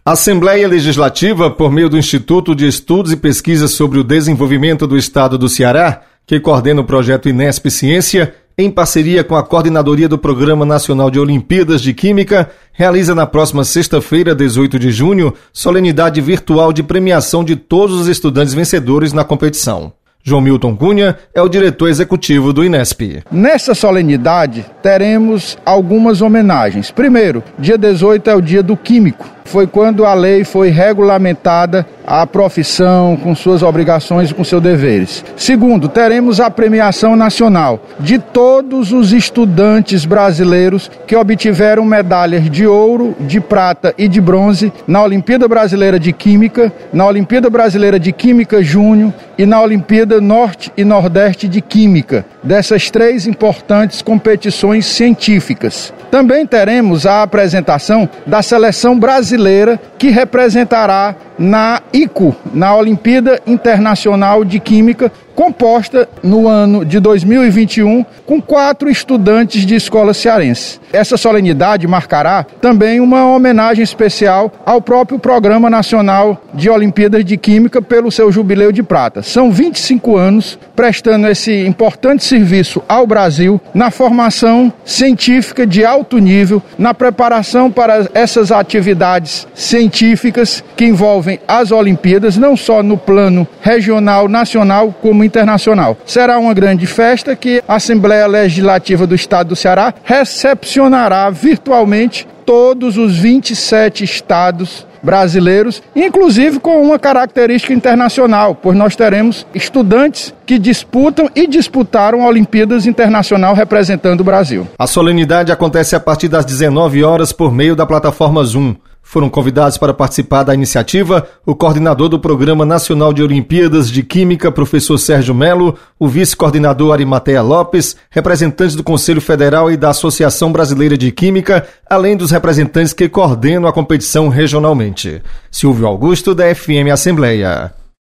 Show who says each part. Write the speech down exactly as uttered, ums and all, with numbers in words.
Speaker 1: A Assembleia Legislativa, por meio do Instituto de Estudos e Pesquisas sobre o Desenvolvimento do Estado do Ceará, que coordena o projeto Inesp Ciência, em parceria com a Coordenadoria do Programa Nacional de Olimpíadas de Química, realiza na próxima sexta-feira, dezoito de junho, solenidade virtual de premiação de todos os estudantes vencedores na competição. João Milton Cunha é o diretor executivo do Inesp.
Speaker 2: Nessa solenidade, teremos algumas homenagens. Primeiro, dia dezoito é o dia do químico. Foi quando a lei foi regulamentada a profissão com suas obrigações e com seus deveres. Segundo, teremos a premiação nacional de todos os estudantes brasileiros que obtiveram medalhas de ouro, de prata e de bronze na Olimpíada Brasileira de Química, na Olimpíada Brasileira de Química Júnior e na Olimpíada Norte e Nordeste de Química, dessas três importantes competições científicas. Também teremos a apresentação da seleção brasileira que representará na I C U, na Olimpíada Internacional de Química, composta no ano de dois mil e vinte e um com quatro estudantes de escola cearense. Essa solenidade marcará também uma homenagem especial ao próprio Programa Nacional de Olimpíadas de Química pelo seu jubileu de prata. São vinte e cinco anos prestando esse importante serviço ao Brasil na formação científica de alto nível, na preparação para essas atividades científicas que envolvem as Olimpíadas, não só no plano regional, nacional, como internacional. Será uma grande festa que a Assembleia Legislativa do Estado do Ceará recepcionará virtualmente todos os vinte e sete estados brasileiros, inclusive com uma característica internacional, pois nós teremos estudantes que disputam e disputaram Olimpíadas Internacional representando o Brasil.
Speaker 1: A solenidade acontece a partir das dezenove horas por meio da plataforma Zoom. Foram convidados para participar da iniciativa o coordenador do Programa Nacional de Olimpíadas de Química, professor Sérgio Melo, o vice-coordenador Arimatea Lopes, representantes do Conselho Federal e da Associação Brasileira de Química, além dos representantes que coordenam a competição regionalmente. Silvio Augusto, da F M Assembleia.